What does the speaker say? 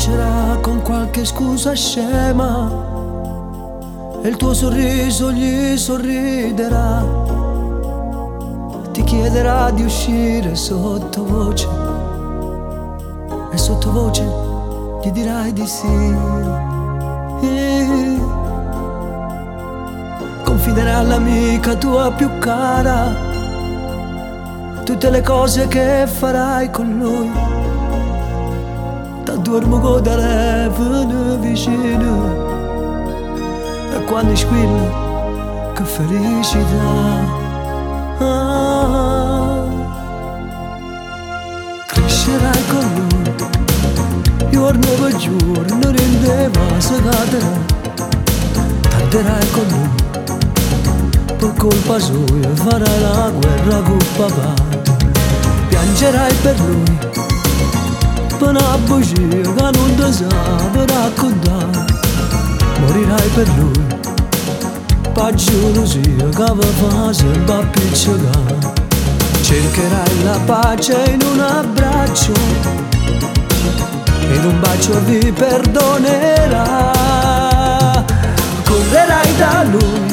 bacerà con qualche scusa scema e il tuo sorriso gli sorriderà, ti chiederà di uscire sottovoce e sottovoce gli dirai di sì. Confiderà all'amica tua più cara tutte le cose che farai con lui. T'adormo con telefono vicino e quando squilla che felicità. Crescerai con lui giorno per giorno, rendeva se cadrà. Tarderai con lui per colpa sua, farai la guerra con papà. Piangerai per lui per una bugia che non ti sa raccontare. Morirai per lui per gelosia che vi fa sempre appiccicare. Cercherai la pace in un abbraccio ed un bacio vi perdonerà. Correrai da lui